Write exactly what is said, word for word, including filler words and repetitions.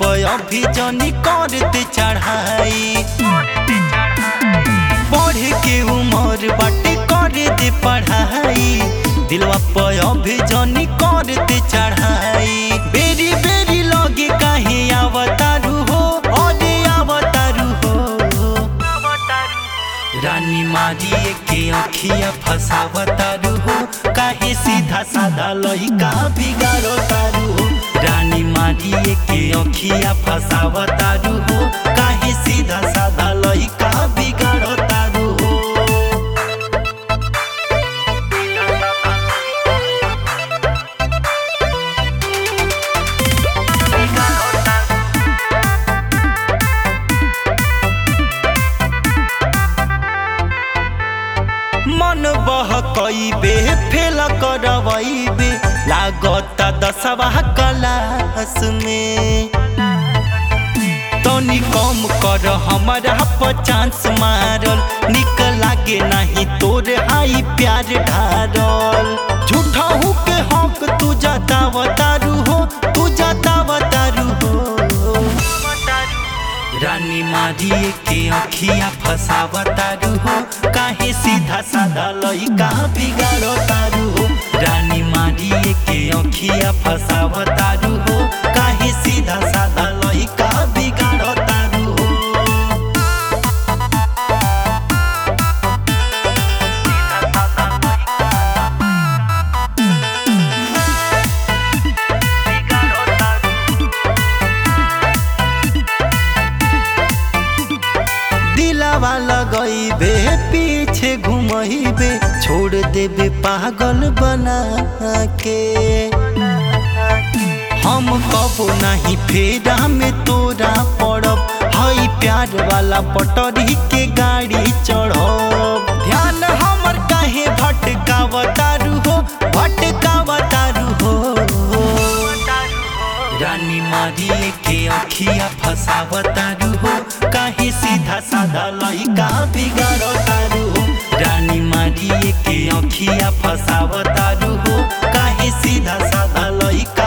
पर अभी जनी करते चढ़ाई। पढ़े के उमर बाटे करे दे पढ़ाई, दिलवा पर अभी जनी करते चढ़ाई। बेरी बेरी लगे काहे आवतारू हो, अरे आवतारू हो। रानी मारिए के अखिया फसावतारू हो, काहे सीधा साधा लइका बिगाड़ो तारू हो। रानी मारिए के अखिया फसावतारू हो, काहे सीधा साधा लइका बिगाड़ो तारू हो। मन बहकइबे फेल करवइबे, लागता दसवा क्लास में। तनी कम कर हमारा पर चांस मारल, निक लागे नहीं तोर हाई प्यार ढारल। झूठा हूँ के हक तू जतावतारू हो, तू जतावतारू हो। रानी मारिए के अखिया फसावतारू हो, काहे सीधा साधा लइका बिगाड़ो तारू हो। रानी मारिए के अखिया फसावतारू हो, काहे सीधा साधा लइका बिगाड़ो तारू हो। दिलावा लगइबे पीछे घुमइबे, छोड़ देबे पागल बना के। हम कबो नहीं फेरा में तोरा पड़ब, हई प्यार वाला पटरी के गाड़ी चढ़ब। ध्यान हमर काहे भटकावतारू हो, भटकावतारू हो। रानी मारिए के अखिया फसावतारू हो, काहे सीधा साधा लइका बिगाड़ो तारू हो। रानी मारिए के अखिया फसावतारू हो, काहे सीधा साधा लइका